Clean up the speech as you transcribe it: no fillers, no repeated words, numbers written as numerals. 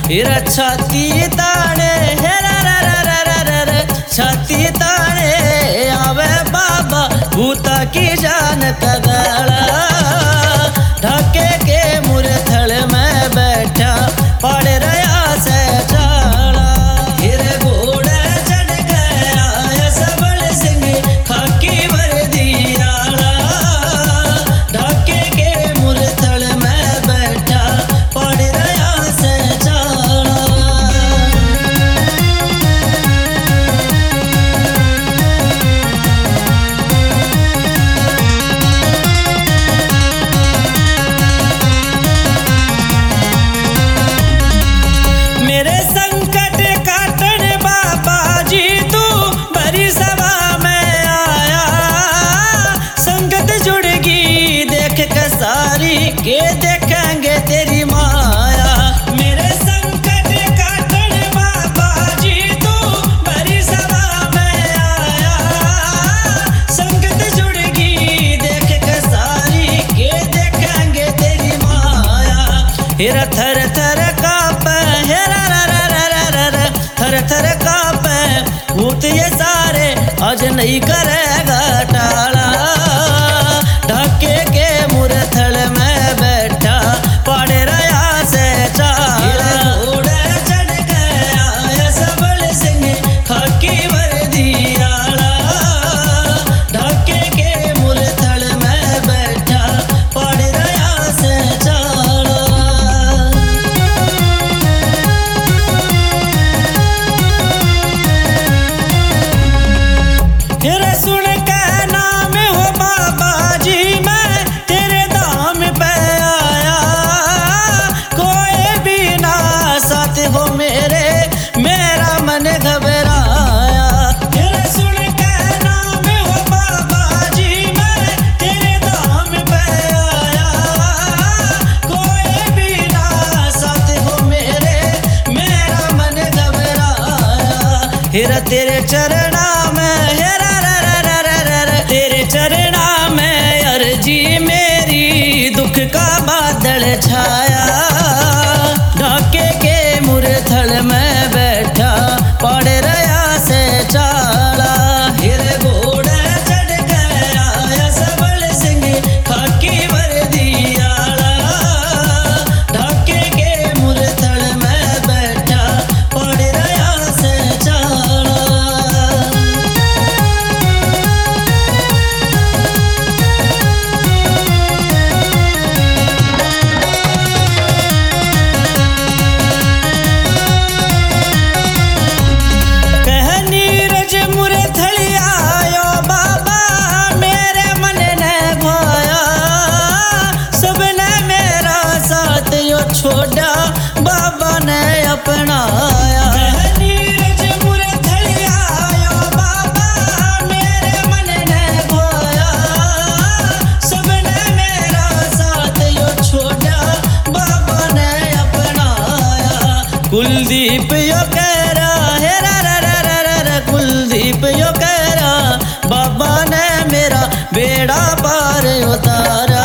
हिरा छाती ताने छाती ताने आवे बाबा भूता की जान कगड़ा ढाके के मुरथल में बैठा पड़ रहा से चाड़ा हिरे घोड़ा चढ़ गया सबल सिंह खाकी वर्दियाला ढाके के मुरथल में बैठा पड़ रहा से के देखेंगे तेरी माया मेरे संकट काटन बाबा जी तू बड़ी सभा में आया संकट जुड़गी देख के सारी के देखेंगे तेरी माया हिरा थर थर कांपे थर थर कांपे भूत ये सारे आज नहीं करेगा टाला ढाके के मुरथल में बैठा पड़ रहा से चाला घोड़ा चढ़ गया सबल सिंह खाकी वर्दियाला ढाके के मुरथल में बैठा पड़ रहा से चाला तेरे सुन के नाम हो बाबा जी मैं तेरे धाम पे आया कोई भी ना साथ हो मेरे मेरा मन घबराया तेरे सुन के नाम हो बाबा जी मैं तेरे धाम पे आया कोई भी ना साथ हो मेरे मेरा मन घबराया हिरा तेरे चरणा में तेरे चरणा में अर्जी मेरी दुख का बादल छाया ढाके के मुरथल में बैठा पड़ रहा से चाला हिरे घोड़ा चढ़ गया सबल सिंह खाकी वर्दियाला ढाके के मुरथल में बैठा पड़ रहा से चाला छोड़ा बाबा ने अपनाया नीरज मुरथल आयो बाबा मेरे मन ने खोया सबने मेरा साथ यो छोड़ा बाबा ने अपनाया कुलदीप यो कह रहा है कुलदीप यो कह रहा बाबा ने मेरा बेड़ा पार उतारा